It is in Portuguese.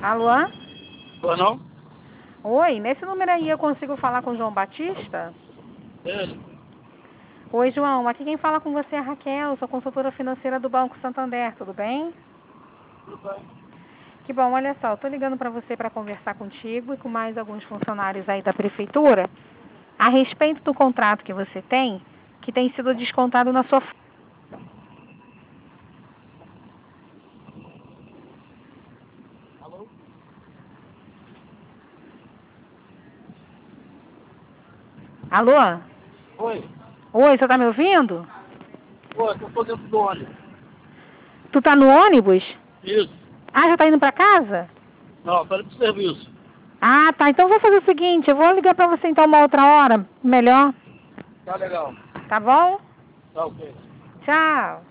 Alô? Boa não? Oi, nesse número aí eu consigo falar com o João Batista? Ele. Oi, João, aqui quem fala com você é a Raquel, sou consultora financeira do Banco Santander, tudo bem? Tudo bem. Que bom, olha só, eu tô ligando para você para conversar contigo e com mais alguns funcionários aí da prefeitura a respeito do contrato que você tem, que tem sido descontado na sua... Alô? Alô? Oi. Oi, você tá me ouvindo? Oi, eu tô dentro do ônibus. Tu tá no ônibus? Isso. Ah, já tá indo para casa? Não, tô indo pro serviço. Ah, tá, então vou fazer o seguinte, eu vou ligar para você então uma outra hora, melhor, Tá legal. tá bom? Tá ok. Tchau.